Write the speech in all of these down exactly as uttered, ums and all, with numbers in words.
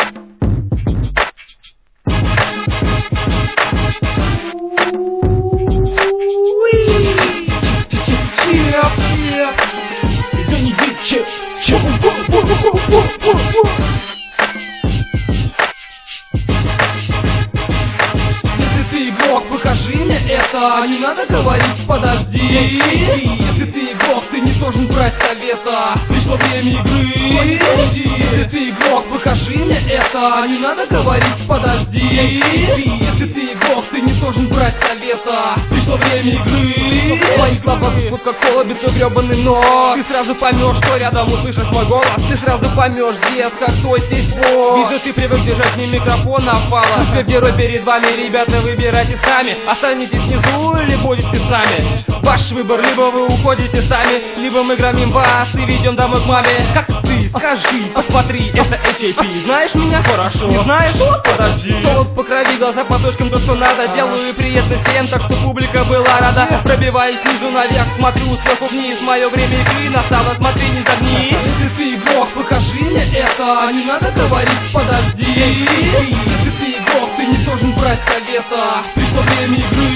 Покажи мне это, не надо говорить, подожди. Если ты игрок, ты не должен брать совета. Пришло время игры. Если ты игрок, покажи мне это, не надо говорить, подожди. Если ты игрок, ты не должен брать совета. Пришло время игры. Твои слова звук как колобится гребаный нос. Ты сразу поймешь, что рядом услышишь мой голос. Ты сразу поймешь, детка, кто здесь босс. Вижу, ты привык держать мне микрофон, опала. Пусть герой перед вами, ребята, выбирайте сами. Останетесь внизу или будете сами. Ваш выбор, либо вы уходите сами, либо мы громим вас и ведем домой к маме. Как ты, скажи, посмотри, это эйч эй пи. Знаешь меня хорошо? Не знаешь? Вот, подожди. Солод по крови, глаза по точкам, то что надо. Делаю приятно всем, так что публика была рада. Пробиваюсь снизу наверх, смотрю сверху вниз. Мое время игры настало, смотри, не загни. Если ты игрок, покажи мне это, не надо говорить, подожди. Если ты игрок, ты не должен брать совета. Пришло время игры.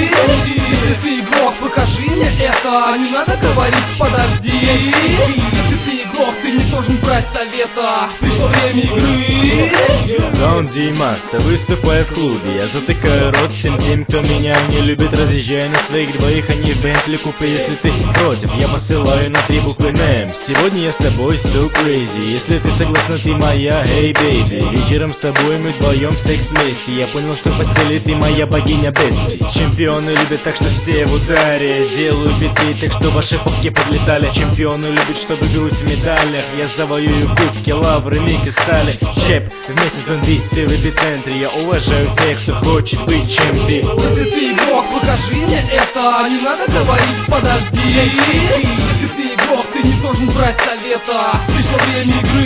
Если ты игрок, покажи мне это, не надо говорить, подожди. Если ты игрок, ты не должен брать совета. Пришло время игры. Дон Димаста, выступая в клубе, я затыкаю рот всем тем, кто меня не любит. Разъезжаю на своих двоих, а не в Бентли купе. Если ты против, я посылаю на три буквы нэм. Сегодня я с тобой so crazy. Если ты согласна, ты моя, hey baby. Вечером с тобой мы вдвоем в секс вместе. Я понял, что в постели ты моя богиня Бетси. Чемпионы любят так, что все в ударе. Делаю биты так, что ваши попки подлетали. Чемпионы любят, чтобы грудь в медалях. Я завоюю кубки, лавры, миг и стали. Щеп, вместе с бандиты в эпицентре. Я уважаю тех, кто хочет быть чем ты. Если ты игрок, покажи мне это, не надо говорить, подожди. Если ты игрок, ты не должен брать совета. Пришло время игры.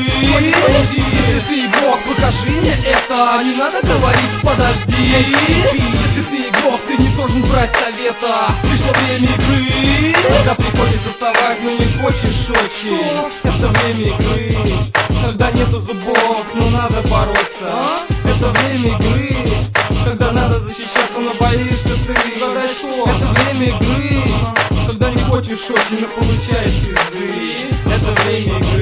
Если ты игрок, покажи мне это, не надо говорить, подожди. Если ты игрок, ты не должен брать совета. Пришло время игры. Когда приходится вставать, но не хочешь очень. Это время игры. Когда нету зубов, но надо бороться. Это время игры. Когда надо защищаться, но боишься ты. Это время игры. Когда не хочешь очень, но получаешь пизды. Это время игры.